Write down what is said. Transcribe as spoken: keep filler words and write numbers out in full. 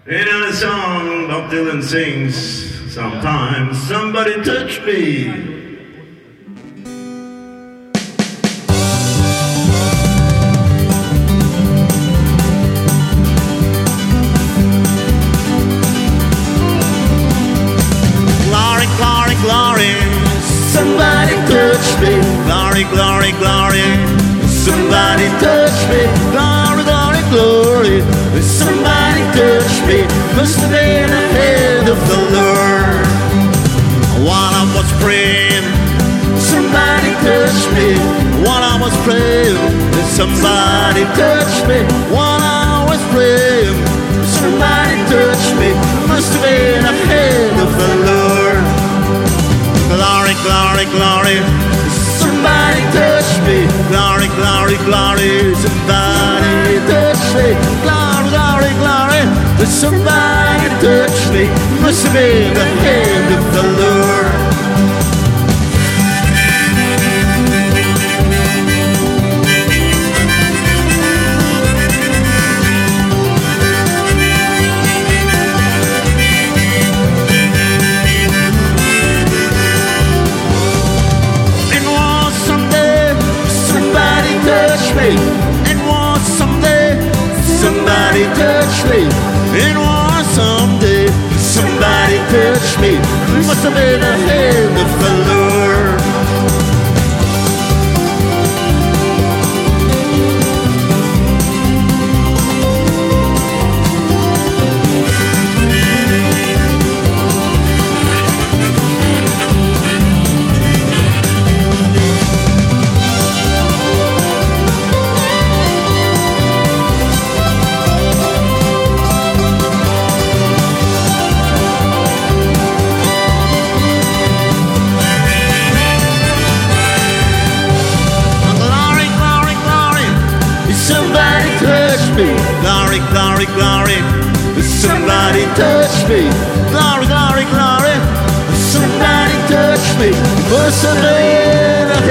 In a song Bob Dylan sings, sometimes somebody touch me. Glory, glory, glory, Somebody touch me. glory, glory, glory, Somebody touch me. glory, glory, glory. Somebody touch me. Must have been a hand of the Lord. While I was praying, Somebody touch me. while I was praying, Somebody touch me. while I was praying, Somebody touch me. Must have been a hand of the Lord. glory, glory, glory, Somebody touch me. glory, glory, glory. Somebody Touch me. glory, glory, glory. Somebody touch me. Must have been the hand of the Lord. It was someday, Somebody touch me. it was someday, Somebody touch me. it was someday. Somebody touch me. Must have been a hand of the Lord. Glory, glory, glory, Somebody touch me. glory, glory, glory, Somebody touch me. glory, glory, glory. Somebody touch me. Must have been a